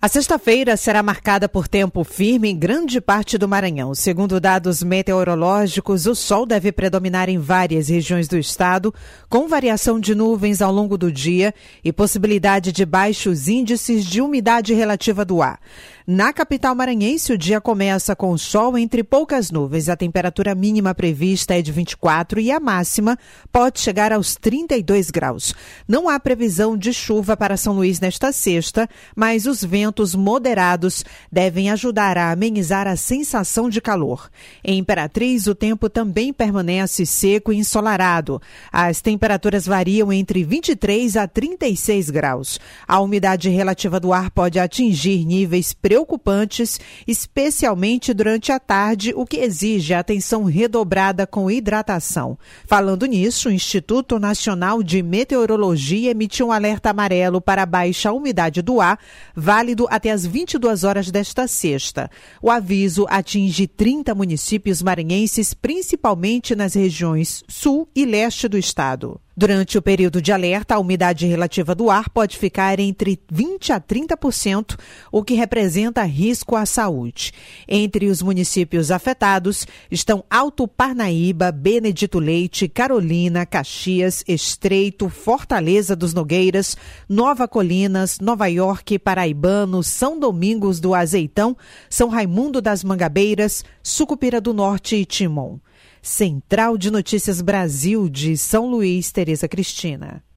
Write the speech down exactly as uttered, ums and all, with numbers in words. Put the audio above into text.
A sexta-feira será marcada por tempo firme em grande parte do Maranhão. Segundo dados meteorológicos, o sol deve predominar em várias regiões do estado, com variação de nuvens ao longo do dia e possibilidade de baixos índices de umidade relativa do ar. Na capital maranhense, o dia começa com sol entre poucas nuvens. A temperatura mínima prevista é de vinte e quatro e a máxima pode chegar aos trinta e dois graus. Não há previsão de chuva para São Luís nesta sexta, mas os ventos moderados devem ajudar a amenizar a sensação de calor. Em Imperatriz, o tempo também permanece seco e ensolarado. As temperaturas variam entre vinte e três a trinta e seis graus. A umidade relativa do ar pode atingir níveis preocupantes, especialmente durante a tarde, o que exige atenção redobrada com hidratação. Falando nisso, o Instituto Nacional de Meteorologia emitiu um alerta amarelo para baixa umidade do ar, válido até às vinte e duas horas desta sexta. O aviso atinge trinta municípios maranhenses, principalmente nas regiões sul e leste do estado. Durante o período de alerta, a umidade relativa do ar pode ficar entre vinte a trinta por cento, o que representa risco à saúde. Entre os municípios afetados estão Alto Parnaíba, Benedito Leite, Carolina, Caxias, Estreito, Fortaleza dos Nogueiras, Nova Colinas, Nova York, Paraibano, São Domingos do Azeitão, São Raimundo das Mangabeiras, Sucupira do Norte e Timon. Central de Notícias Brasil de São Luís, Tereza Cristina.